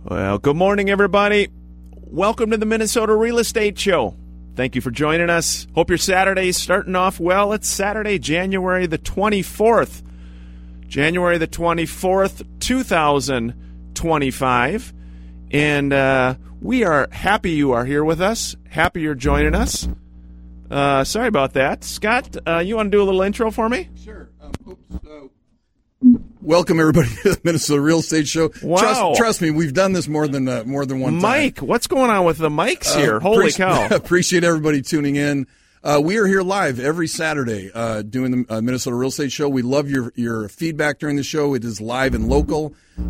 Well, good morning, everybody. Welcome to the Minnesota Real Estate Show. Thank you for joining us. Hope your Saturday's starting off well. It's Saturday, January the 24th. January the 24th, 2025. And we are happy you are here with us. Happy you're joining us. Sorry about that. Scott, you want to do a little intro for me? Sure. Welcome, everybody, to the Minnesota Real Estate Show. Wow. Trust me, we've done this more than one time. Mike, what's going on with the mics here? Holy cow. Appreciate everybody tuning in. We are here live every Saturday doing the Minnesota Real Estate Show. We love your feedback during the show. It is live and local.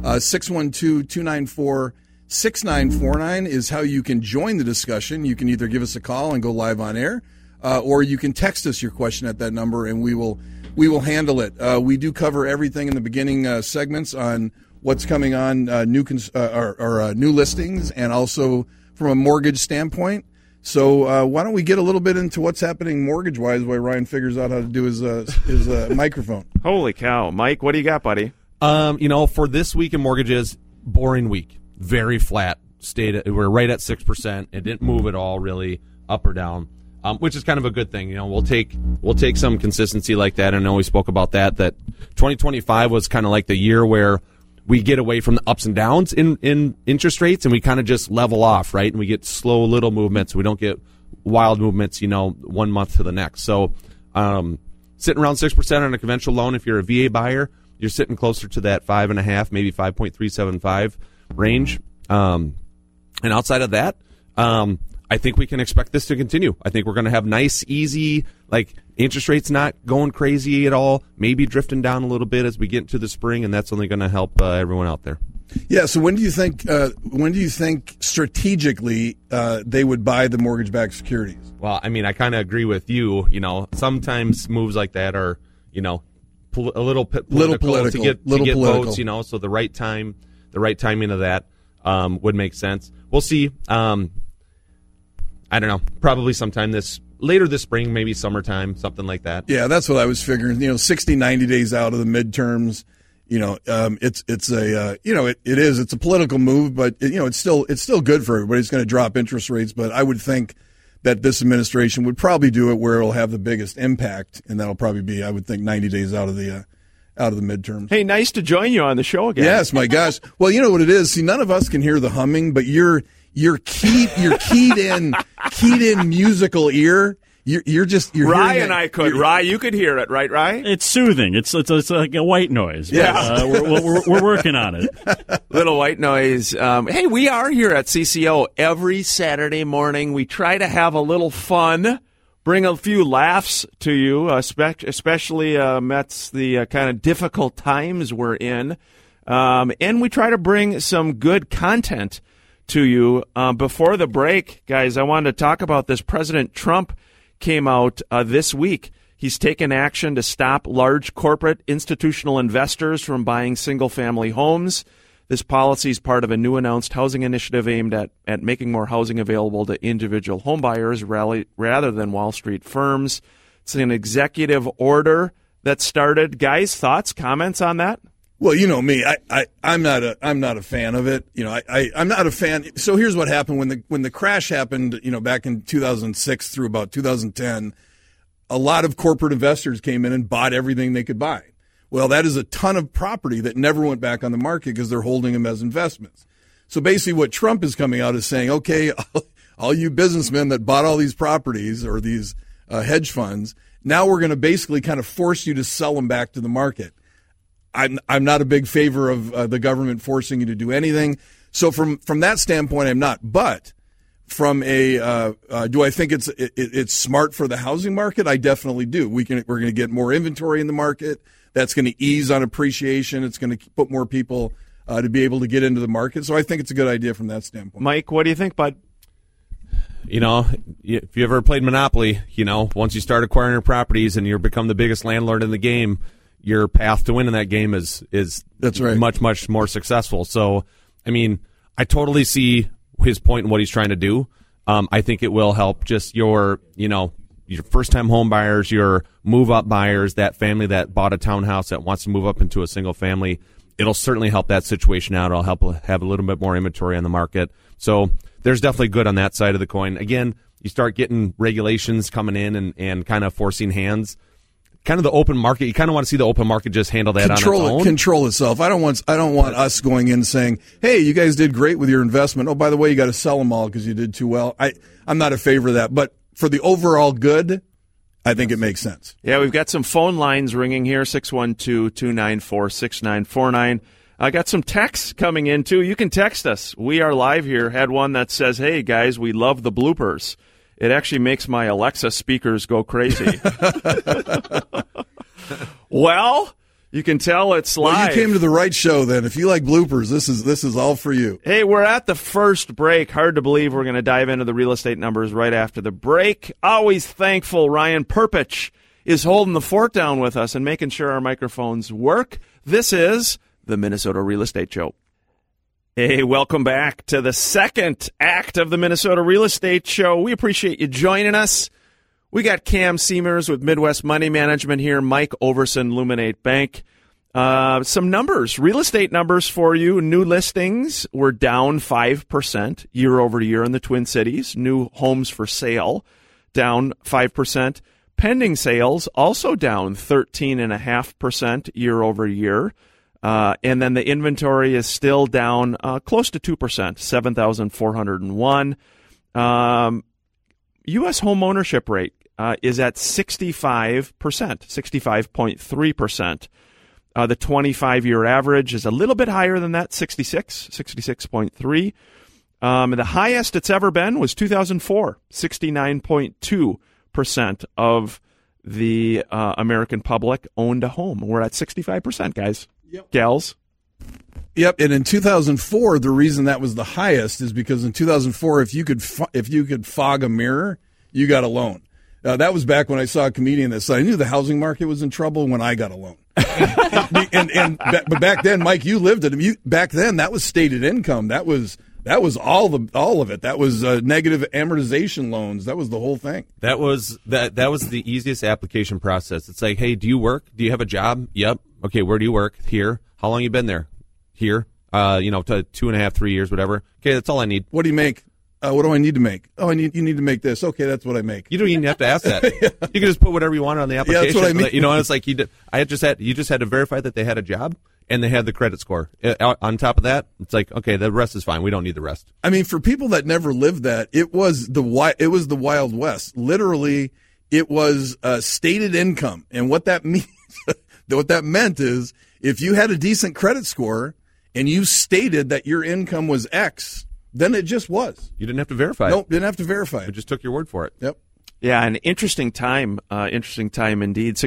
612-294-6949 is how you can join the discussion. You can either give us a call and go live on air, or you can text us your question at that number, and we will handle it. We do cover everything in the beginning segments on what's coming on new listings, and also from a mortgage standpoint. So why don't we get a little bit into what's happening mortgage-wise while Ryan figures out how to do his microphone. Holy cow. Mike, what do you got, buddy? For this week in mortgages, boring week. Very flat. We're right at 6%. It didn't move at all, really, up or down. Which is kind of a good thing. We'll take some consistency like that. I know we spoke about that 2025 was kind of like the year where we get away from the ups and downs in interest rates, and we kind of just level off, right? And we get slow little movements. We don't get wild movements, 1 month to the next. So sitting around 6% on a conventional loan, if you're a VA buyer, you're sitting closer to that 5.5, maybe 5.375 range. And outside of that, I think we can expect this to continue. I think we're going to have nice, easy, interest rates not going crazy at all, maybe drifting down a little bit as we get into the spring, and that's only going to help everyone out there. Yeah. So when do you think strategically they would buy the mortgage-backed securities? Well, I kind of agree with you. Sometimes moves like that are, a little political to get votes. So the right timing of that would make sense. We'll see. I don't know, probably sometime later this spring, maybe summertime, something like that. Yeah, that's what I was figuring. 60, 90 days out of the midterms, it's a political move, but it's still good for everybody. It's going to drop interest rates, but I would think that this administration would probably do it where it'll have the biggest impact, and that'll probably be, I would think, 90 days out of the midterms. Hey, nice to join you on the show again. Yes, my gosh. Well, you know what it is. See, none of us can hear the humming, but you're keyed in musical ear. You're Rye and I could. Rye, you could hear it, right, Rye? It's soothing. It's like a white noise. Yeah. We're working on it. Little white noise. Hey, we are here at CCO every Saturday morning. We try to have a little fun, bring a few laughs to you, especially amidst the kind of difficult times we're in. And we try to bring some good content to you. Before the break, guys, I wanted to talk about this. President Trump came out this week. He's taken action to stop large corporate institutional investors from buying single-family homes. This policy is part of a new announced housing initiative aimed at making more housing available to individual home buyers rather than Wall Street firms. It's an executive order that started. Guys, thoughts, comments on that? Well, you know me, I'm not a fan of it. I'm not a fan. So here's what happened when the crash happened, back in 2006 through about 2010, a lot of corporate investors came in and bought everything they could buy. Well, that is a ton of property that never went back on the market because they're holding them as investments. So basically what Trump is coming out is saying, okay, all you businessmen that bought all these properties or these hedge funds, now we're going to basically kind of force you to sell them back to the market. I'm not a big favor of the government forcing you to do anything. So from that standpoint, I'm not. But from a do I think it's smart for the housing market? I definitely do. We're going to get more inventory in the market. That's going to ease on appreciation. It's going to put more people to be able to get into the market. So I think it's a good idea from that standpoint. Mike, what do you think, bud? If you ever played Monopoly, once you start acquiring your properties and you become the biggest landlord in the game, your path to win in that game is that's right. much, much more successful. So, I totally see his point and what he's trying to do. I think it will help just your first-time home buyers, your move-up buyers, that family that bought a townhouse that wants to move up into a single family. it'll certainly help that situation out. It'll help have a little bit more inventory on the market. So there's definitely good on that side of the coin. Again, you start getting regulations coming in and kind of forcing hands. Kind of the open market. You kind of want to see the open market just handle that on its own. Control itself. I don't want us going in saying, "Hey, you guys did great with your investment. Oh, by the way, you got to sell them all because you did too well." I'm not a favor of that, but for the overall good, I think it makes sense. Yeah, we've got some phone lines ringing here, 612-294-6949. I got some texts coming in, too. You can text us. We are live here. Had one that says, "Hey, guys, we love the bloopers. It actually makes my Alexa speakers go crazy." Well, you can tell it's live. Well, you came to the right show then. If you like bloopers, this is all for you. Hey, we're at the first break. Hard to believe we're going to dive into the real estate numbers right after the break. Always thankful Ryan Perpich is holding the fort down with us and making sure our microphones work. This is the Minnesota Real Estate Show. Hey, welcome back to the second act of the Minnesota Real Estate Show. We appreciate you joining us. We got Cam Seamers with Midwest Money Management here, Mike Overson, Luminate Bank. Some numbers, real estate numbers for you. New listings were down 5% year over year in the Twin Cities. New homes for sale down 5%. Pending sales also down 13.5% year over year. And then the inventory is still down close to 2%, 7,401. U.S. home ownership rate is at 65%, 65.3%. The 25-year average is a little bit higher than that, 66.3. The highest it's ever been was 2004, 69.2% of the American public owned a home. We're at 65%, guys. Yep. Gals. Yep, and in 2004, the reason that was the highest is because in 2004, if you could fog a mirror, you got a loan. That was back when I saw a comedian that said, "I knew the housing market was in trouble when I got a loan." But back then, Mike, you lived it. Back then, that was stated income. That was all of it. That was negative amortization loans. That was the whole thing. That was the easiest application process. It's like, hey, do you work? Do you have a job? Yep. Okay, where do you work? Here. How long you been there? Here. 2.5, 3 years, whatever. Okay, that's all I need. What do you make? What do I need to make? Oh, you need to make this. Okay, that's what I make. You don't even have to ask that. Yeah. You can just put whatever you want on the application. Yeah, that's what I mean. And it's like you just had to verify that they had a job and they had the credit score. On top of that, it's like, okay, the rest is fine. We don't need the rest. I mean, for people that never lived that, it was the Wild West. Literally, it was stated income, and what that means, what that meant is, if you had a decent credit score and you stated that your income was X, then it just was. You didn't have to verify it. Nope, didn't have to verify it. We just took your word for it. Yep. Yeah, an interesting time indeed.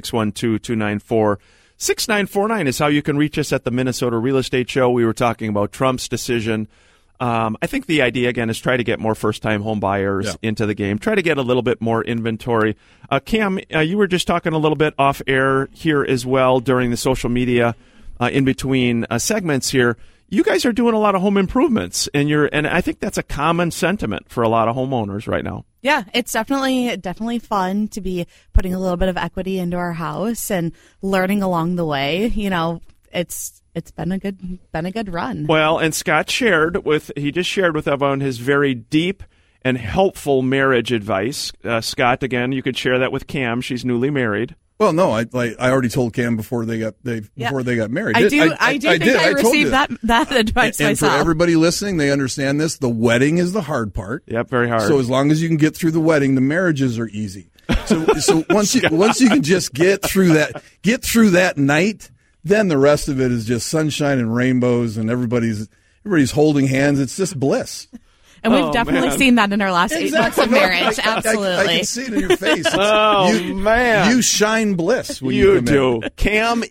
612-294-6949 is how you can reach us at the Minnesota Real Estate Show. We were talking about Trump's decision. I think the idea, again, is try to get more first-time home buyers into the game. Try to get a little bit more inventory. Cam, you were just talking a little bit off air here as well during the social media in between segments here. You guys are doing a lot of home improvements, and I think that's a common sentiment for a lot of homeowners right now. Yeah, it's definitely fun to be putting a little bit of equity into our house and learning along the way. It's been a good run. Well, and Scott just shared with everyone his very deep and helpful marriage advice. Scott, again, you could share that with Cam. She's newly married. Well, no, I already told Cam before they got married. I think I received that advice and myself. For everybody listening, they understand this. The wedding is the hard part. Yep, very hard. So as long as you can get through the wedding, the marriages are easy. So once you can just get through that night, then the rest of it is just sunshine and rainbows, and everybody's holding hands. It's just bliss. And we've definitely seen that in our last 8 months of marriage. Absolutely. I can see it in your face. Man. You shine bliss when you come do. in. Cam,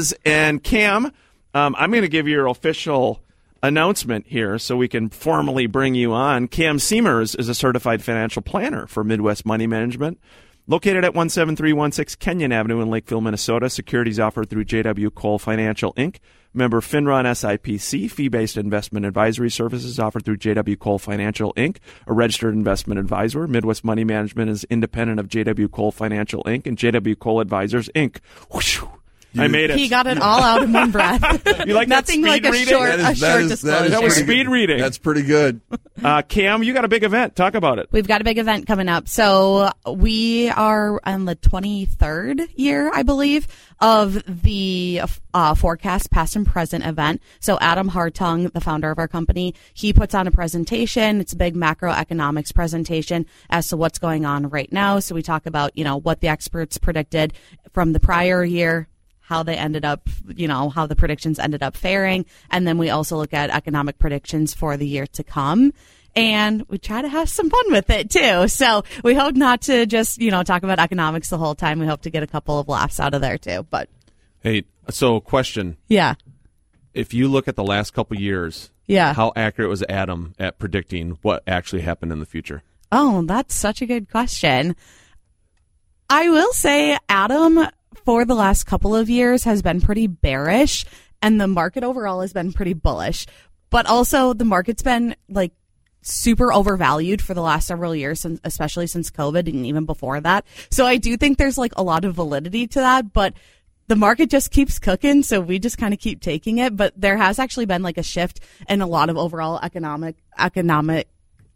I'm going to give you your official announcement here so we can formally bring you on. Cam Seamers is a certified financial planner for Midwest Money Management. Located at 17316 Kenyon Avenue in Lakeville, Minnesota. Securities offered through J.W. Cole Financial, Inc. Member FINRA and SIPC. Fee-based investment advisory services offered through J.W. Cole Financial, Inc., a registered investment advisor. Midwest Money Management is independent of J.W. Cole Financial, Inc. and J.W. Cole Advisors, Inc. Whoosh. I made it. He got it all out in one breath. You like that Nothing speed like a reading? short disclosure. That was speed reading. That's pretty good. Cam, you got a big event. Talk about it. We've got a big event coming up. So we are on the 23rd year, I believe, of the Forecast Past and Present event. So Adam Hartung, the founder of our company, he puts on a presentation. It's a big macroeconomics presentation as to what's going on right now. So we talk about, what the experts predicted from the prior year, how they ended up, how the predictions ended up faring. And then we also look at economic predictions for the year to come. And we try to have some fun with it, too. So we hope not to just, talk about economics the whole time. We hope to get a couple of laughs out of there, too. But Hey, so question. yeah. If you look at the last couple years, Yeah. how accurate was Adam at predicting what actually happened in the future? Oh, that's such a good question. I will say Adam, for the last couple of years, has been pretty bearish, and the market overall has been pretty bullish. But also, the market's been super overvalued for the last several years, especially since COVID and even before that. So I do think there's a lot of validity to that, but the market just keeps cooking, so we just kind of keep taking it. But there has actually been a shift in a lot of overall economicists.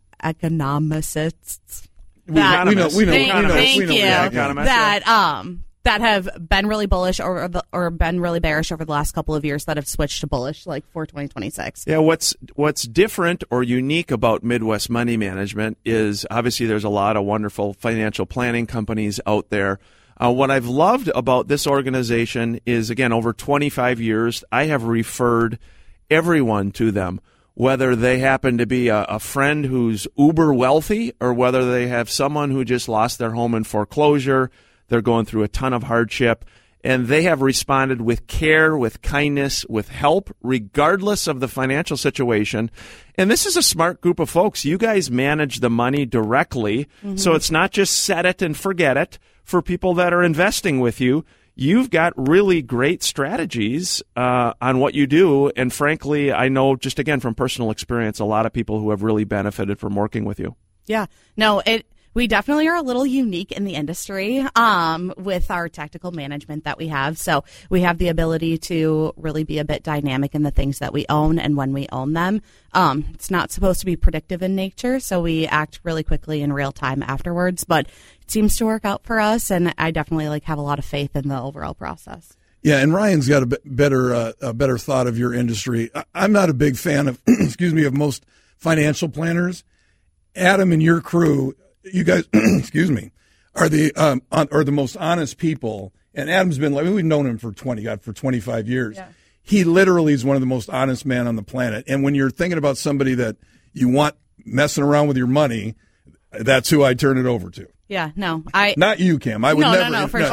Economists. We know. Thank you. Yeah, economists, That have been really bullish or been really bearish over the last couple of years that have switched to bullish for 2026. Yeah, what's different or unique about Midwest Money Management is obviously there's a lot of wonderful financial planning companies out there. What I've loved about this organization is, again, over 25 years, I have referred everyone to them, whether they happen to be a friend who's uber wealthy or whether they have someone who just lost their home in foreclosure. They're going through a ton of hardship, and they have responded with care, with kindness, with help, regardless of the financial situation. And this is a smart group of folks. You guys manage the money directly, so it's not just set it and forget it. For people that are investing with you, you've got really great strategies on what you do. And frankly, I know just, again, from personal experience, a lot of people who have really benefited from working with you. Yeah. No, we definitely are a little unique in the industry with our tactical management that we have. So we have the ability to really be a bit dynamic in the things that we own and when we own them. It's not supposed to be predictive in nature, so we act really quickly in real time afterwards. But it seems to work out for us, and I definitely have a lot of faith in the overall process. Yeah, and Ryan's got a better thought of your industry. I'm not a big fan of, of most financial planners. Adam and your crew, you guys, are the most honest people. And Adam's been we've known him for 25 years. Yeah. He literally is one of the most honest men on the planet. And when you're thinking about somebody that you want messing around with your money, that's who I turn it over to. Yeah, no, not you, Cam. I would never. No, for sure.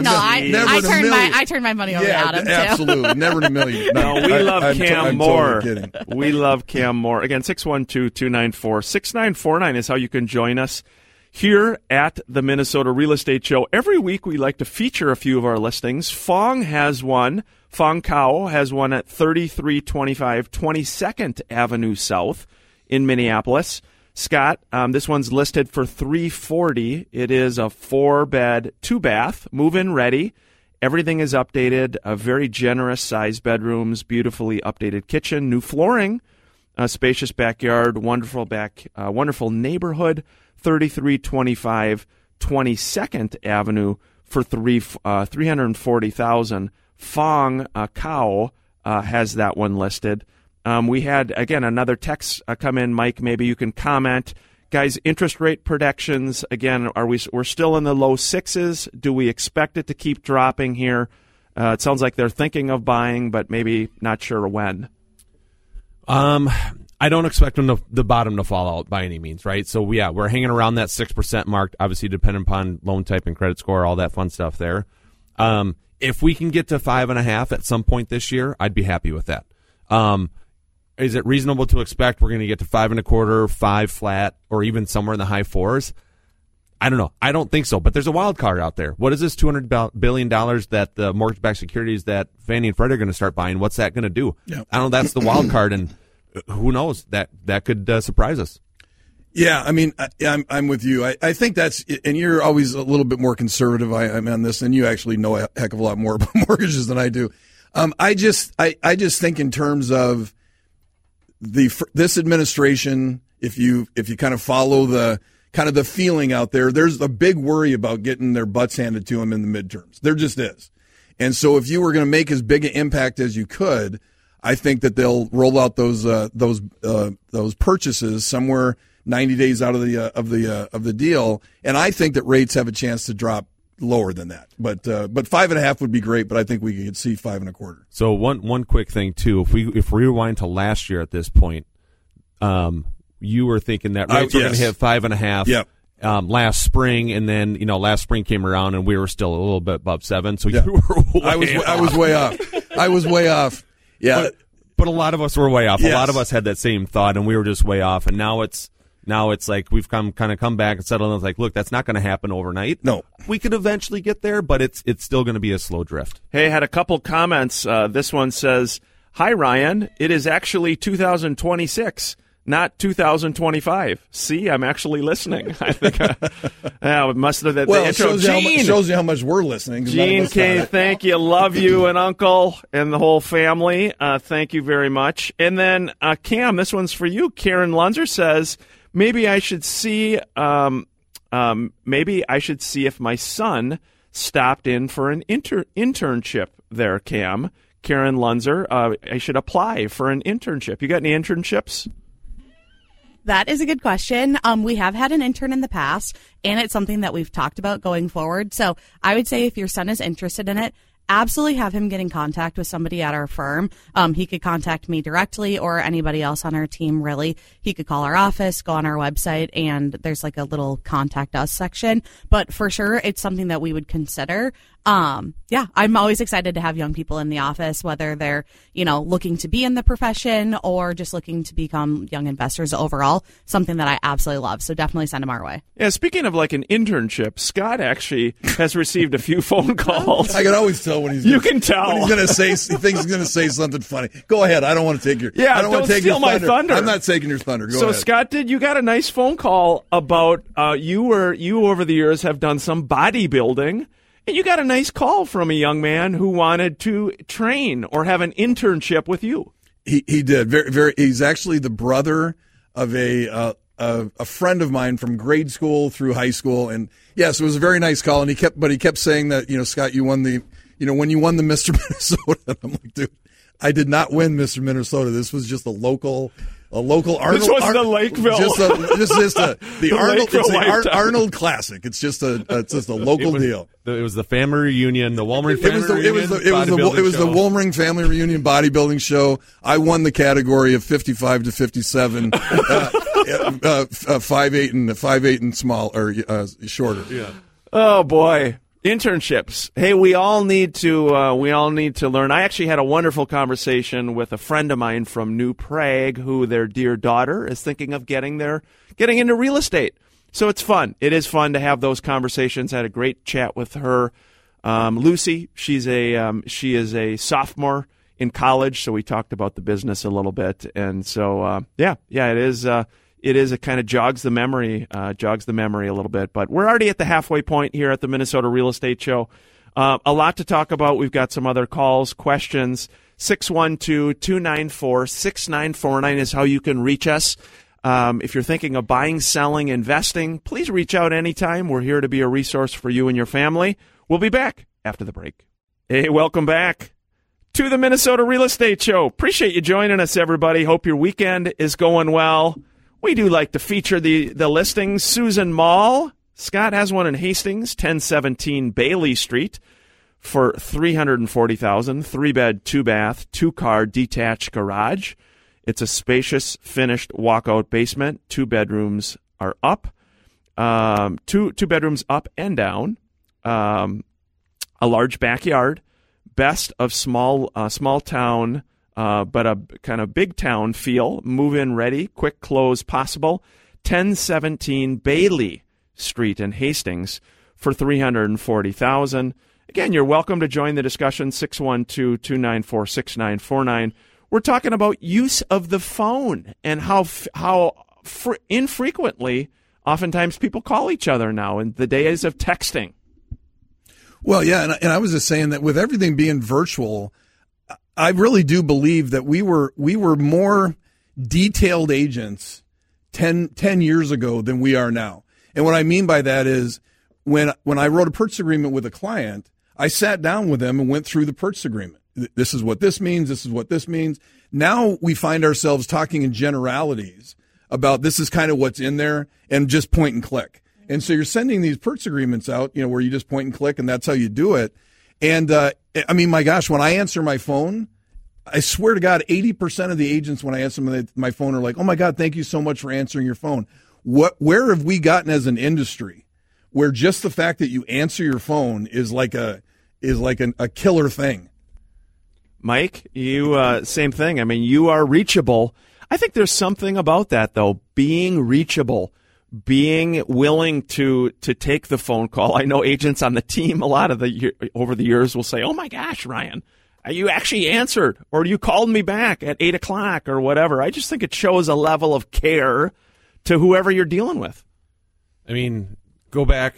I turn my money over to Adam, too. Absolutely, never in a million. No, we love Cam more. Totally we love Cam more. Again, 612-294-6949 is how you can join us here at the Minnesota Real Estate Show. Every week we like to feature a few of our listings. Fong has one. Fong Kao has one at 3325 22nd Avenue South in Minneapolis. Scott, this one's listed for $340. It is a 4-bed, 2-bath, move-in ready. Everything is updated. A very generous size bedrooms, beautifully updated kitchen, new flooring, a spacious backyard, wonderful neighborhood. 3325 22nd Avenue for $340,000. Fong Kao has that one listed. We had, again, another text come in. Mike, maybe you can comment. Guys, interest rate predictions, again, we're still in the low 6s. Do we expect it to keep dropping here? It sounds like they're thinking of buying, but maybe not sure when. I don't expect the bottom to fall out by any means, right? So, we're hanging around that 6% mark, obviously depending upon loan type and credit score, all that fun stuff there. If we can get to 5.5 at some point this year, I'd be happy with that. Is it reasonable to expect we're going to get to 5.25, 5 flat, or even somewhere in the high 4s? I don't know. I don't think so, but there's a wild card out there. What is this $200 billion that the mortgage-backed securities that Fannie and Freddie are going to start buying? What's that going to do? Yeah. I don't know. That's the wild card, and who knows? That could surprise us. Yeah, I mean, I'm with you. I think that's, and you're always a little bit more conservative I'm on this, and you actually know a heck of a lot more about mortgages than I do. I just think in terms of this administration, if you kind of follow the feeling out there, there's a big worry about getting their butts handed to them in the midterms. There just is. And so if you were going to make as big an impact as you could, I think that they'll roll out those purchases somewhere 90 days out of the deal, and I think that rates have a chance to drop lower than that. But 5.5 would be great, but I think we could see 5.25. So one quick thing too, if we rewind to last year at this point, you were thinking that rates were going to hit 5.5. Yep. Last spring, and then last spring came around and we were still a little bit above 7. So you were I was way off. I was way off. Yeah. But a lot of us were way off. Yes. A lot of us had that same thought, and we were just way off. And now it's like we've come back and settled. And it's like, look, that's not going to happen overnight. No, we could eventually get there, but it's still going to be a slow drift. Hey, I had a couple comments. This one says, "Hi Ryan, it is actually 2026, not 2025. See, I'm actually listening." I think it must have the intro. Shows you how much we're listening. Gene K, thank you, love you, and Uncle and the whole family. Thank you very much. And then Cam, this one's for you. Karen Lunzer says, maybe I should see if my son stopped in for an internship there. Cam, Karen Lunzer, I should apply for an internship. You got any internships? That is a good question. We have had an intern in the past, and it's something that we've talked about going forward. So I would say if your son is interested in it, absolutely have him get in contact with somebody at our firm. He could contact me directly or anybody else on our team, really. He could call our office, go on our website, and there's like a little contact us section. But for sure, it's something that we would consider. I'm always excited to have young people in the office, whether they're, looking to be in the profession or just looking to become young investors overall, something that I absolutely love. So definitely send them our way. Yeah, speaking of like an internship, Scott actually has received a few phone calls. I can always tell when he's you can tell when he's going to say, he thinks he's going to say something funny. Go ahead. I don't want to take your I don't want to take steal your my thunder. I'm not taking your thunder. Go so ahead. Scott, you got a nice phone call about you over the years have done some bodybuilding. And you got a nice call from a young man who wanted to train or have an internship with you. He did. Very, very. He's actually the brother of a friend of mine from grade school through high school, and yes, it was a very nice call. And he kept saying that, Scott, you won the, when you won the Mr. Minnesota. And I'm like, dude, I did not win Mr. Minnesota. This was just a local Arnold. This was the Lakeville. Arnold Classic. It's just a local deal. It was the family reunion, the Wolmering family reunion. It was the Wolmering family reunion bodybuilding show. I won the category of 55 to 57, 5'8" and small or shorter. Yeah. Oh boy. Internships. Hey, we all need to learn. I actually had a wonderful conversation with a friend of mine from New Prague, who their dear daughter is thinking of getting into real estate. So it's fun. It is fun to have those conversations. I had a great chat with her, Lucy. She is a sophomore in college, so we talked about the business a little bit. And so it is. It is. It kind of jogs the memory a little bit. But we're already at the halfway point here at the Minnesota Real Estate Show. A lot to talk about. We've got some other calls, questions. 612-294-6949 is how you can reach us. If you're thinking of buying, selling, investing, please reach out anytime. We're here to be a resource for you and your family. We'll be back after the break. Hey, welcome back to the Minnesota Real Estate Show. Appreciate you joining us, everybody. Hope your weekend is going well. We do like to feature the listings. Susan Mall. Scott has one in Hastings, 1017 Bailey Street for $340,000. 3-bed, 2-bath, 2-car detached garage. It's a spacious, finished walkout basement. 2 bedrooms are up. Two bedrooms up and down. A large backyard. Best of small town. But a kind of big town feel, move-in ready, quick close possible. 1017 Bailey Street in Hastings for $340,000. Again, you're welcome to join the discussion, 612-294-6949. We're talking about use of the phone and how infrequently, oftentimes people call each other now in the days of texting. Well, yeah, and I was just saying that with everything being virtual, I really do believe that we were more detailed agents 10 years ago than we are now. And what I mean by that is when I wrote a purchase agreement with a client, I sat down with them and went through the purchase agreement. This is what this means. This is what this means. Now we find ourselves talking in generalities about this is kind of what's in there and just point and click. And so you're sending these purchase agreements out, where you just point and click and that's how you do it. And, I mean, my gosh, when I answer my phone, I swear to God, 80% of the agents when I answer my phone are like, oh my God, thank you so much for answering your phone. Where have we gotten as an industry where just the fact that you answer your phone is like a killer thing? Mike, you same thing. I mean, you are reachable. I think there's something about that, though, being reachable, being willing to take the phone call. I know agents on the team a lot of over the years will say, oh, my gosh, Ryan, you actually answered or you called me back at 8 o'clock or whatever. I just think it shows a level of care to whoever you're dealing with. I mean, go back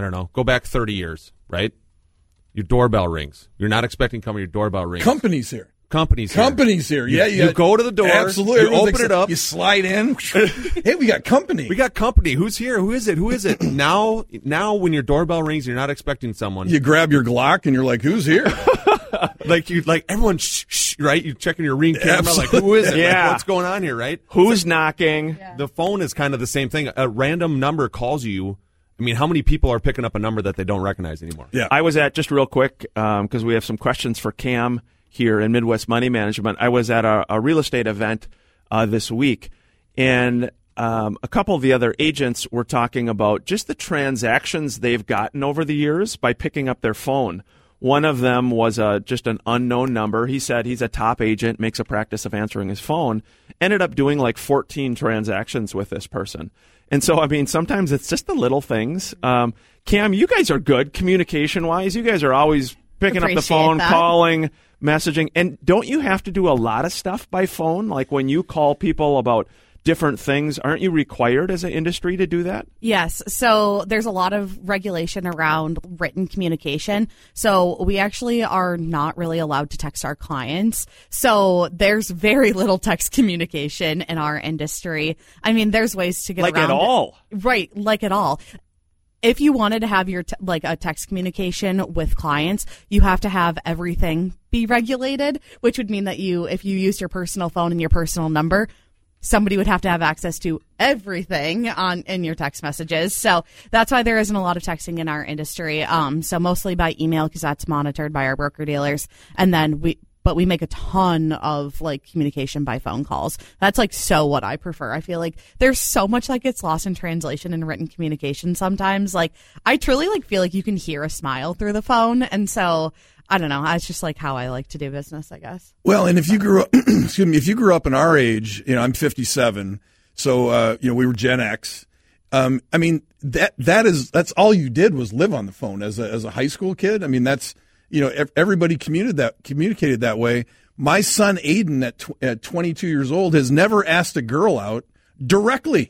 30 years, right? Your doorbell rings. You're not expecting company. Your doorbell rings. Company's here. Company's here. Yeah, you go to the door. Absolutely. You open it up. You slide in. Hey, we got company. We got company. Who's here? Who is it? Now, when your doorbell rings, you're not expecting someone. You grab your Glock and you're like, who's here? Everyone, shh, right? You're checking your Ring camera. Absolutely. Like, who is it? Yeah. Like, what's going on here, right? Who's knocking? Yeah. The phone is kind of the same thing. A random number calls you. I mean, how many people are picking up a number that they don't recognize anymore? Yeah. I was at, just real quick, because we have some questions for Cam here in Midwest Money Management. I was at a real estate event this week, and a couple of the other agents were talking about just the transactions they've gotten over the years by picking up their phone. One of them was just an unknown number. He said he's a top agent, makes a practice of answering his phone, ended up doing like 14 transactions with this person. And so, I mean, sometimes it's just the little things. Cam, you guys are good communication-wise. You guys are always picking up the phone, calling, messaging. And don't you have to do a lot of stuff by phone? Like when you call people about different things, aren't you required as an industry to do that? Yes. So there's a lot of regulation around written communication. So we actually are not really allowed to text our clients. So there's very little text communication in our industry. I mean, there's ways to get like around at all. Right, like at all. If you wanted to have your a text communication with clients, you have to have everything be regulated, which would mean that if you used your personal phone and your personal number, somebody would have to have access to everything in your text messages. So that's why there isn't a lot of texting in our industry. So mostly by email because that's monitored by our broker dealers. And then we make a ton of like communication by phone calls. That's like so what I prefer. I feel like there's so much that gets lost in translation in written communication sometimes. Like I truly like feel like you can hear a smile through the phone. And so I don't know. That's just like how I like to do business, I guess. Well, and if you grew up, if you grew up in our age, I'm 57, so we were Gen X. I mean that's all you did was live on the phone as a high school kid. I mean that's everybody communicated that way. My son Aiden at 22 years old has never asked a girl out directly.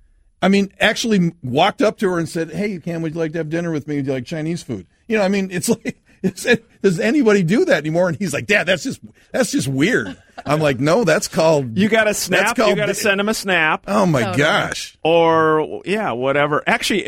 I mean, actually walked up to her and said, "Hey, Cam, would you like to have dinner with me? Would you like Chinese food?" I mean, it's like. Does anybody do that anymore? And he's like, Dad, that's just weird. I'm like, no, that's called. You got to snap. You got to send him a snap. Oh my gosh. Or yeah, whatever. Actually,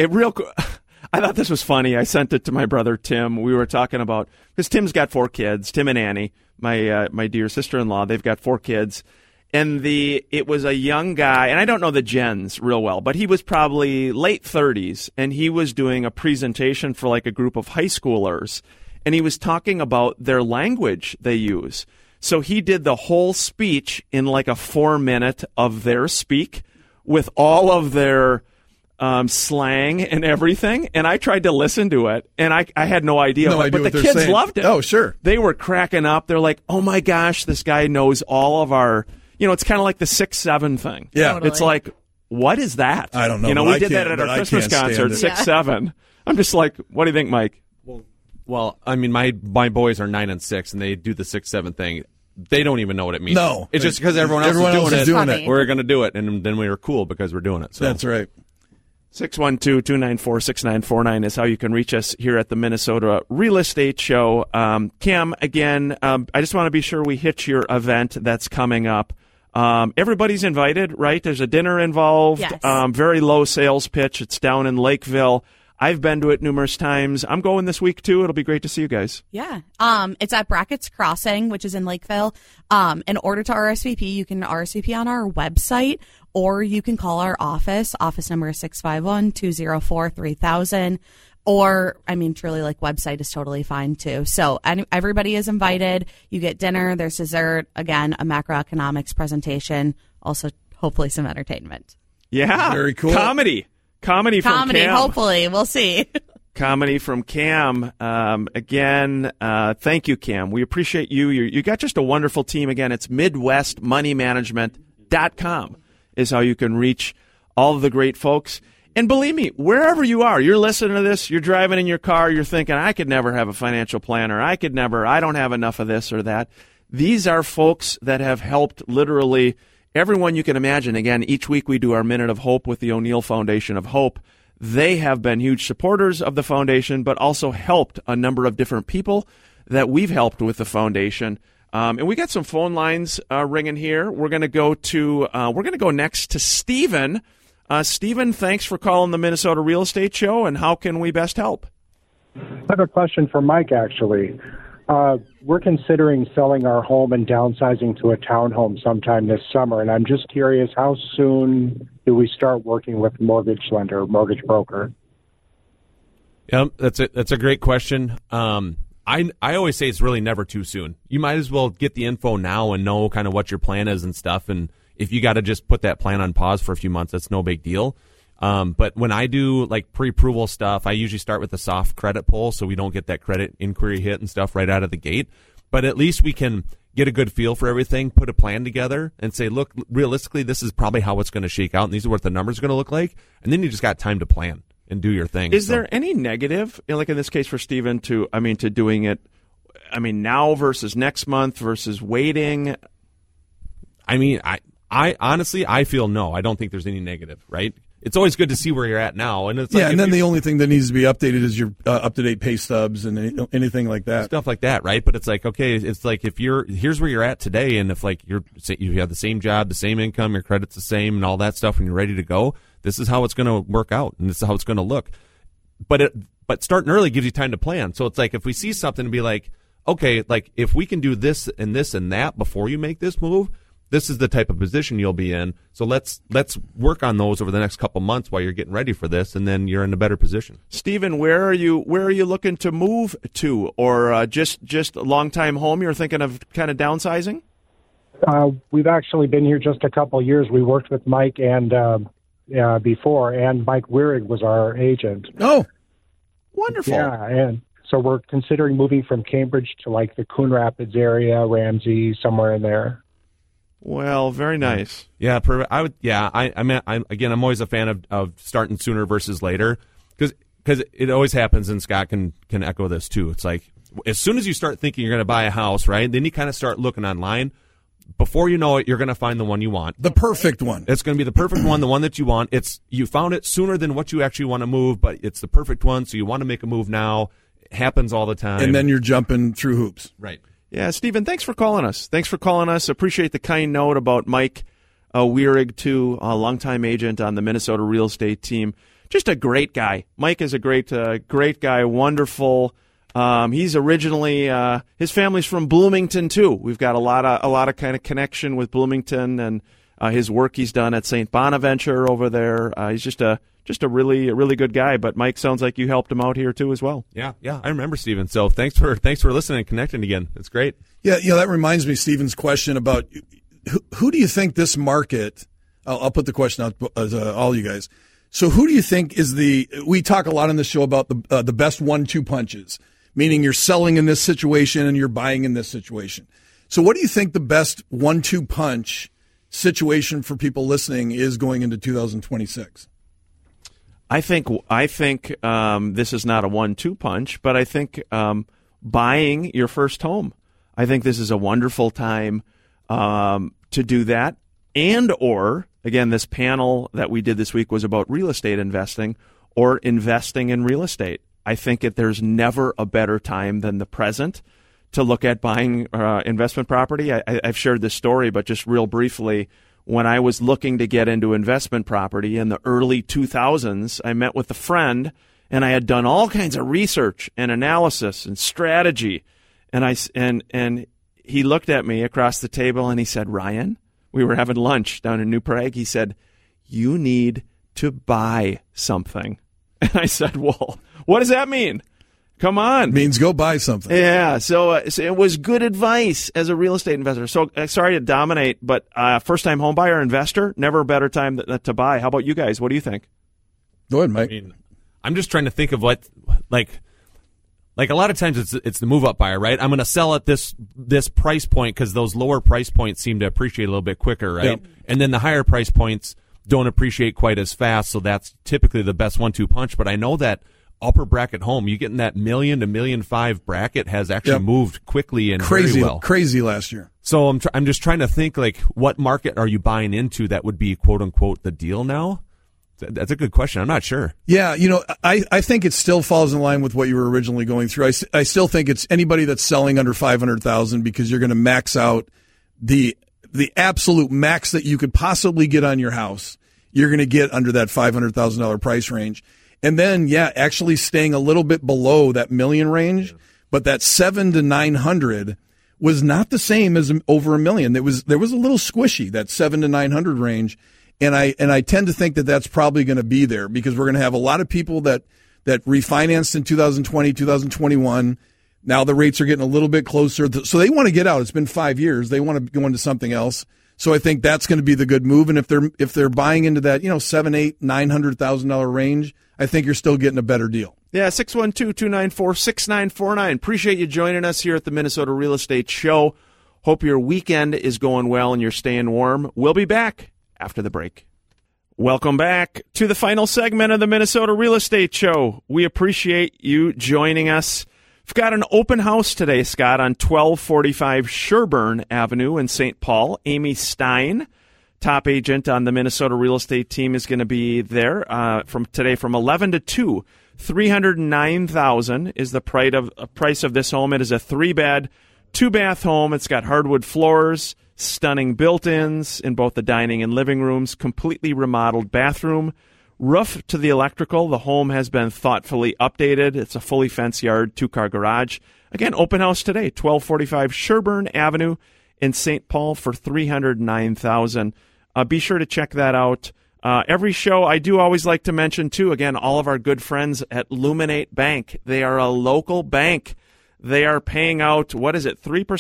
I thought this was funny. I sent it to my brother Tim. We were talking about because Tim's got 4 kids. Tim and Annie, my dear sister-in-law, they've got 4 kids. And it was a young guy, and I don't know the gens real well, but he was probably late 30s, and he was doing a presentation for like a group of high schoolers. And he was talking about their language they use. So he did the whole speech in like a 4-minute of their speak with all of their slang and everything. And I tried to listen to it, and I had no idea. But the kids saying. loved it. Oh, sure. They were cracking up. They're like, oh, my gosh, this guy knows all of our, it's kind of like the 6-7 thing. Yeah. Totally. It's like, what is that? I don't know. We did that at our Christmas concert, 6-7. I'm just like, what do you think, Mike? Well, I mean, my boys are 9 and 6, and they do the 6-7 thing. they don't even know what it means. No. It's just because everyone else is doing it. We're going to do it, and then we were cool because we're doing it. So. That's right. 612-294-6949 is how you can reach us here at the Minnesota Real Estate Show. Cam, again, I just want to be sure we hit your event that's coming up. Everybody's invited, right? There's a dinner involved. Yes. Very low sales pitch. It's down in Lakeville. I've been to it numerous times. I'm going this week, too. It'll be great to see you guys. Yeah. It's at Brackett's Crossing, which is in Lakeville. In order to RSVP, you can RSVP on our website, or you can call our office. Office number is 651-204-3000. Or, truly, website is totally fine, too. So everybody is invited. You get dinner. There's dessert. Again, a macroeconomics presentation. Also, hopefully, some entertainment. Yeah. Very cool. Comedy from Cam. Hopefully. We'll see. Comedy from Cam. Again, thank you, Cam. We appreciate you. You got just a wonderful team. Again, it's MidwestMoneyManagement.com is how you can reach all of the great folks. And believe me, wherever you are, you're listening to this, you're driving in your car, you're thinking, I could never have a financial planner. I don't have enough of this or that. These are folks that have helped literally everyone you can imagine. Again, each week we do our Minute of Hope with the O'Neill Foundation of Hope. They have been huge supporters of the foundation, but also helped a number of different people that we've helped with the foundation. And we got some phone lines ringing here. We're going to go next to Stephen. Stephen, thanks for calling the Minnesota Real Estate Show. And how can we best help? I have a question for Mike, actually. We're considering selling our home and downsizing to a townhome sometime this summer, and I'm just curious, how soon do we start working with a mortgage lender, mortgage broker? Yeah, that's a great question. I always say it's really never too soon. You might as well get the info now and know kind of what your plan is and stuff. And if you got to just put that plan on pause for a few months, that's no big deal. But when I do pre-approval stuff, I usually start with a soft credit pull so we don't get that credit inquiry hit and stuff right out of the gate. But at least we can get a good feel for everything, put a plan together, and say, look, realistically, this is probably how it's going to shake out, and these are what the numbers are going to look like. And then you just got time to plan and do your thing. Is there any negative, in this case for Stephen, to doing it, now versus next month versus waiting? I honestly, I feel no. I don't think there's any negative, right? It's always good to see where you're at now. And it's and then the only thing that needs to be updated is your up-to-date pay stubs and anything like that. Stuff like that, right? But it's okay, it's if here's where you're at today, and if you have the same job, the same income, your credit's the same, and all that stuff, and you're ready to go, this is how it's going to work out, and this is how it's going to look. But starting early gives you time to plan. So it's if we see something to be okay, if we can do this and this and that before you make this move, this is the type of position you'll be in. So let's work on those over the next couple months while you're getting ready for this, and then you're in a better position. Stephen, where are you looking to move to, or just a long-time home? You're thinking of kind of downsizing? We've actually been here just a couple of years. We worked with Mike and before, and Mike Wierig was our agent. Oh, wonderful! Yeah, and so we're considering moving from Cambridge to the Coon Rapids area, Ramsey, somewhere in there. Well, very nice. Yeah, I would. Yeah, I'm always a fan of starting sooner versus later, because it always happens, and Scott can echo this too. It's as soon as you start thinking you're going to buy a house, right? Then you kind of start looking online. Before you know it, you're going to find the one you want, the perfect one. It's going to be the perfect one, the one that you want. You found it sooner than what you actually want to move, but it's the perfect one, so you want to make a move now. It happens all the time, and then you're jumping through hoops, right? Yeah, Stephen, thanks for calling us. Appreciate the kind note about Mike Wierig, too, a longtime agent on the Minnesota real estate team. Just a great guy. Mike is a great guy, wonderful. He's originally his family's from Bloomington too. We've got a lot of kind of connection with Bloomington and his work he's done at St. Bonaventure over there. He's just a really good guy. But Mike, sounds like you helped him out here too as well. Yeah, I remember Stephen. So thanks for listening and connecting again. It's great. Yeah, that reminds me, Stephen's question about who do you think this market? I'll put the question out to all you guys. So who do you think is we talk a lot on this show about the best 1-2 punches, meaning you're selling in this situation and you're buying in this situation. So what do you think the best 1-2 punch situation for people listening is going into 2026? I think this is not a 1-2 punch, but I think buying your first home. I think this is a wonderful time to do that. And or, again, this panel that we did this week was about real estate investing or investing in real estate. I think there's never a better time than the present to look at buying investment property. I've shared this story, but just real briefly, when I was looking to get into investment property in the early 2000s, I met with a friend, and I had done all kinds of research and analysis and strategy. And he looked at me across the table and he said, Ryan, we were having lunch down in New Prague. He said, you need to buy something. And I said, well, what does that mean? Come on. It means go buy something. Yeah, so it was good advice as a real estate investor. So sorry to dominate, but first-time home buyer investor, never a better time to buy. How about you guys? What do you think? Go ahead, Mike. I mean, I'm just trying to think of what, like a lot of times it's the move-up buyer, right? I'm going to sell at this price point because those lower price points seem to appreciate a little bit quicker, right? Yep. And then the higher price points don't appreciate quite as fast, so that's typically the best 1-2 punch. But I know that upper bracket home, you get in that $1 million to $1.5 million bracket has actually moved quickly and very well. Crazy last year. So I'm just trying to think, like, what market are you buying into that would be quote unquote the deal now? That's a good question. I'm not sure. Yeah, I think it still falls in line with what you were originally going through. I still think it's anybody that's selling under $500,000 because you're going to max out the absolute max that you could possibly get on your house. You're going to get under that $500,000 price range. And then, actually staying a little bit below that million range, but that 700 to 900 was not the same as over $1 million. There was a little squishy, that 700 to 900 range, and I tend to think that that's probably going to be there because we're going to have a lot of people that refinanced in 2020, 2021. Now the rates are getting a little bit closer, so they want to get out. It's been 5 years; they want to go into something else. So I think that's going to be the good move. And if they're buying into that, $700,000, $900,000 range, I think you're still getting a better deal. Yeah, 612-294-6949. Appreciate you joining us here at the Minnesota Real Estate Show. Hope your weekend is going well and you're staying warm. We'll be back after the break. Welcome back to the final segment of the Minnesota Real Estate Show. We appreciate you joining us. We've got an open house today, Scott, on 1245 Sherburne Avenue in St. Paul. Amy Stein, top agent on the Minnesota real estate team, is going to be there from 11 to 2. $309,000 is the price of this home. It is a 3-bed, 2-bath home. It's got hardwood floors, stunning built-ins in both the dining and living rooms, completely remodeled bathroom, roof to the electrical. The home has been thoughtfully updated. It's a fully fenced yard, 2-car garage. Again, open house today, 1245 Sherburne Avenue in St. Paul for $309,000. Be sure to check that out. Every show, I do always like to mention, too, again, all of our good friends at Luminate Bank. They are a local bank. They are paying out, 3%,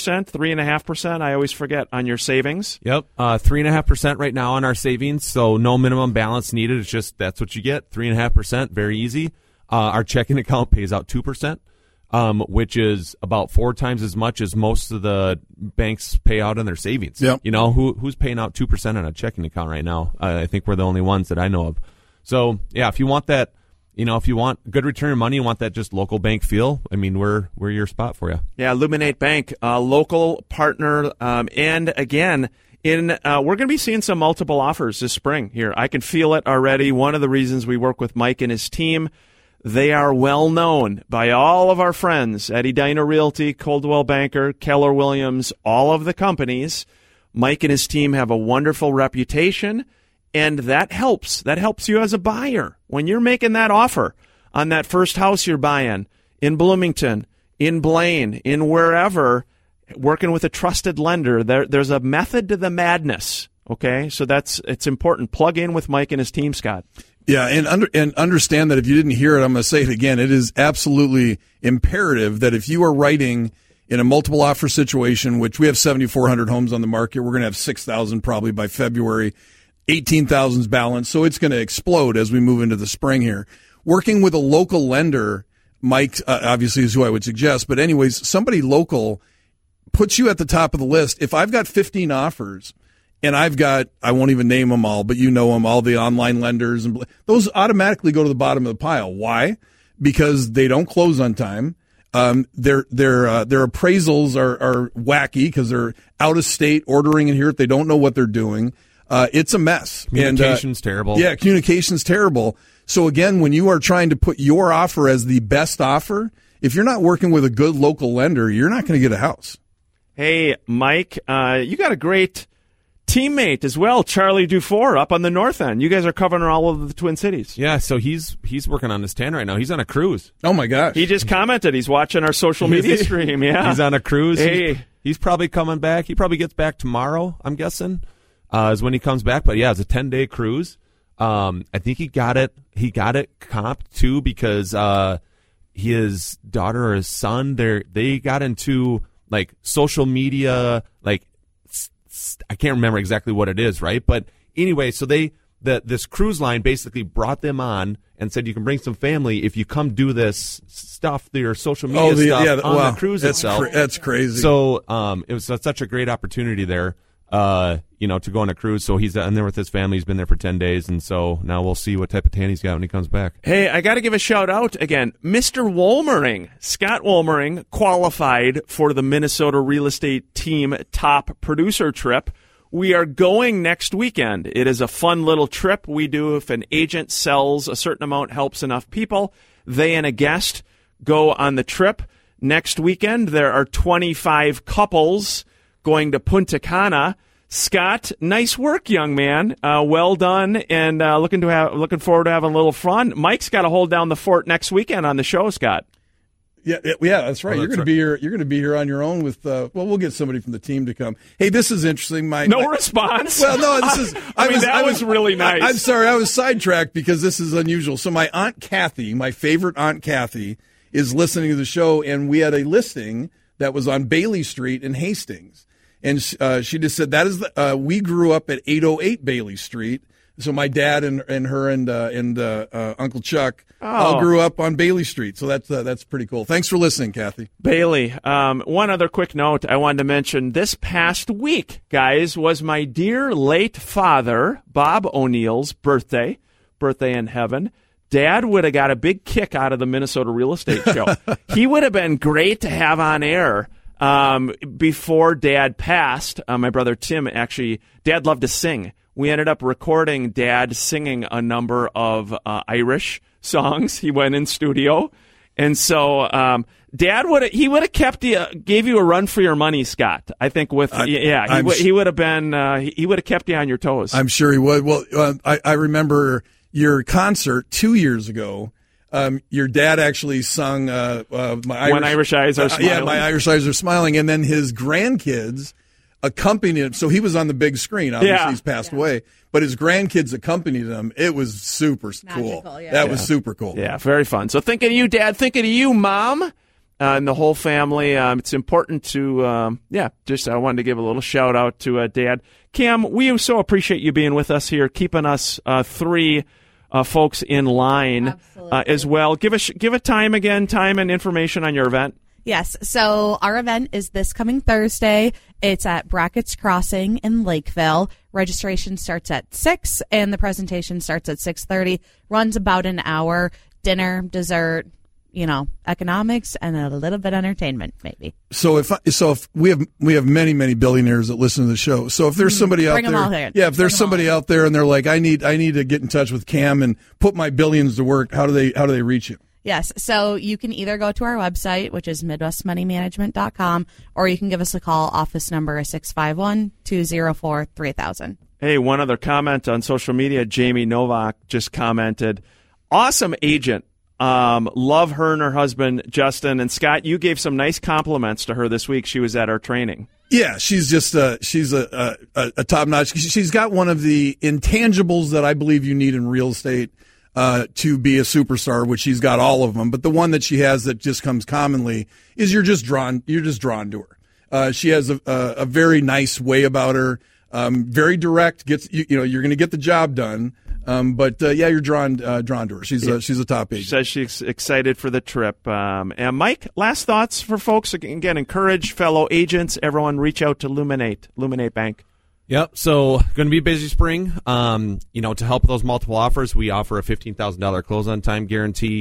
3.5%? I always forget, on your savings. Yep, 3.5% right now on our savings, so no minimum balance needed. It's just that's what you get, 3.5%, very easy. Our checking account pays out 2%, which is about 4 times as much as most of the banks pay out on their savings. Yep. Who's paying out 2% on a checking account right now? I think we're the only ones that I know of. So, yeah, if you want that, if you want good return of money, you want that just local bank feel, I mean, we're your spot for you. Yeah, Luminate Bank, local partner. And again, we're going to be seeing some multiple offers this spring here. I can feel it already. One of the reasons we work with Mike and his team, they are well known by all of our friends at Edina Realty, Coldwell Banker, Keller Williams, all of the companies. Mike and his team have a wonderful reputation. And that helps. That helps you as a buyer. When you're making that offer on that first house you're buying in Bloomington, in Blaine, in wherever, working with a trusted lender, there's a method to the madness, okay? So it's important. Plug in with Mike and his team, Scott. Yeah, and understand that if you didn't hear it, I'm going to say it again. It is absolutely imperative that if you are writing in a multiple offer situation, which we have 7,400 homes on the market, we're going to have 6,000 probably by February. 18,000's balanced, so it's going to explode as we move into the spring here. Working with a local lender, Mike obviously is who I would suggest, but anyways, somebody local puts you at the top of the list. If I've got 15 offers and I won't even name them all, but you know them, all the online lenders, and those automatically go to the bottom of the pile. Why? Because they don't close on time. Their appraisals are wacky because they're out of state ordering it here. They don't know what they're doing. It's a mess. Communication's terrible. Yeah, communication's terrible. So again, when you are trying to put your offer as the best offer, if you're not working with a good local lender, you're not going to get a house. Hey, Mike, you got a great teammate as well, Charlie Dufour, up on the north end. You guys are covering all of the Twin Cities. Yeah, so he's working on his 10 right now. He's on a cruise. Oh, my gosh. He just commented. He's watching our social media stream. Yeah, He's on a cruise. Hey. He's probably coming back. He probably gets back tomorrow, I'm guessing, is when he comes back. But, yeah, it's a 10-day cruise. I think he got it comped, too, because his daughter or his son, they got into, like, social media, like, I can't remember exactly what it is, right? But anyway, so this cruise line basically brought them on and said you can bring some family if you come do this stuff, your social media stuff on the cruise itself. That's crazy. So it was such a great opportunity there, to go on a cruise. So he's in there with his family. He's been there for 10 days, and so now we'll see what type of tan he's got when he comes back. Hey, I got to give a shout out again. Mr. Wolmering, Scott Wolmering, qualified for the Minnesota Real Estate Team Top Producer Trip. We are going next weekend. It is a fun little trip we do. If an agent sells a certain amount, helps enough people, they and a guest go on the trip. Next weekend, there are 25 couples going to Punta Cana. Scott, nice work, young man. Well done, and looking forward to having a little fun. Mike's got to hold down the fort next weekend on the show, Scott. Yeah, that's right. You're going to be here. You're going to be here on your own with. We'll get somebody from the team to come. Hey, this is interesting. No response. Well, no, this is. That was really nice. I'm sorry, I was sidetracked because this is unusual. So my Aunt Kathy, my favorite Aunt Kathy, is listening to the show, and we had a listing that was on Bailey Street in Hastings, and she just said that is we grew up at 808 Bailey Street. So my dad and her and Uncle Chuck all grew up on Bailey Street. So that's pretty cool. Thanks for listening, Kathy. Bailey, one other quick note I wanted to mention. This past week, guys, was my dear late father, Bob O'Neill's birthday in heaven. Dad would have got a big kick out of the Minnesota Real Estate Show. He would have been great to have on air. Before Dad passed, my brother Tim, actually, Dad loved to sing. We ended up recording Dad singing a number of Irish songs. He went in studio, and so Dad would have gave you a run for your money, Scott. I think he would have been he would have kept you on your toes. I'm sure he would. Well, I remember your concert 2 years ago. Your dad actually sung "When Irish Eyes Are Smiling." Yeah, "My Irish Eyes Are Smiling," and then his grandkids accompanied him. So he was on the big screen. Obviously, he's passed away, but his grandkids accompanied him. It was super cool. Yeah. That was super cool. Yeah, very fun. So thinking of you, Dad. Thinking of you, Mom, and the whole family. It's important to I wanted to give a little shout out to Dad. Cam, we so appreciate you being with us here, keeping us three folks in line as well. Give a time and information on your event. Yes. So our event is this coming Thursday. It's at Brackett's Crossing in Lakeville. Registration starts at 6 and the presentation starts at 6:30. Runs about an hour. Dinner, dessert, economics, and a little bit of entertainment, maybe. So if we have many billionaires that listen to the show. So if there's somebody out there, if there's somebody out there and they're like, I need to get in touch with Cam and put my billions to work, how do they reach you? Yes, so you can either go to our website, which is MidwestMoneyManagement.com, or you can give us a call. Office number is 651-204-3000. Hey, one other comment on social media. Jamie Novak just commented, awesome agent. Love her and her husband, Justin. And Scott, you gave some nice compliments to her this week. She was at our training. Yeah, she's just she's a top-notch. She's got one of the intangibles that I believe you need in real estate to be a superstar, which she's got all of them. But the one that she has that just comes commonly is you're just drawn to her. She has a very nice way about her, very direct. You're going to get the job done. You're drawn to her. She's a top agent. She says she's excited for the trip. And Mike, last thoughts for folks. Again, encourage fellow agents. Everyone, reach out to Luminate Bank. Yep. So going to be a busy spring. To help those multiple offers, we offer a $15,000 close on time guarantee.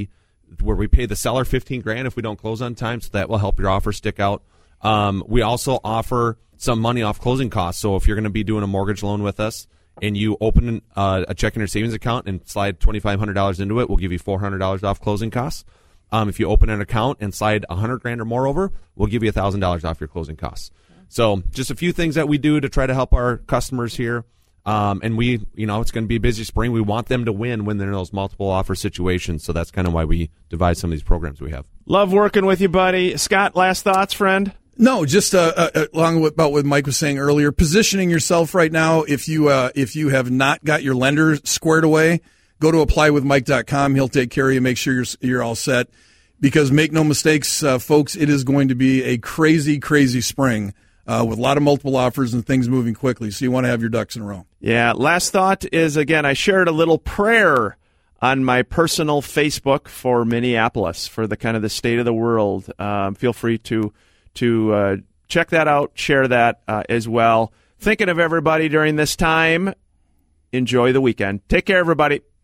where we pay the seller $15,000 if we don't close on time, so that will help your offer stick out. We also offer some money off closing costs. So if you're going to be doing a mortgage loan with us and you open a checking or savings account and slide $2,500 into it, we'll give you $400 off closing costs. If you open an account and slide $100,000 or more over, we'll give you $1,000 off your closing costs. So just a few things that we do to try to help our customers here. And we, it's going to be a busy spring. We want them to win when they're in those multiple offer situations. So that's kind of why we devise some of these programs we have. Love working with you, buddy. Scott, last thoughts, friend? No, just along with about what Mike was saying earlier, positioning yourself right now. If you have not got your lender squared away, go to applywithmike.com. He'll take care of you. Make sure you're all set. Because make no mistakes, folks, it is going to be a crazy, crazy spring with a lot of multiple offers and things moving quickly. So you want to have your ducks in a row. Yeah. Last thought is, again, I shared a little prayer on my personal Facebook for Minneapolis, for the kind of the state of the world. Feel free to check that out, share that as well. Thinking of everybody during this time. Enjoy the weekend. Take care, everybody.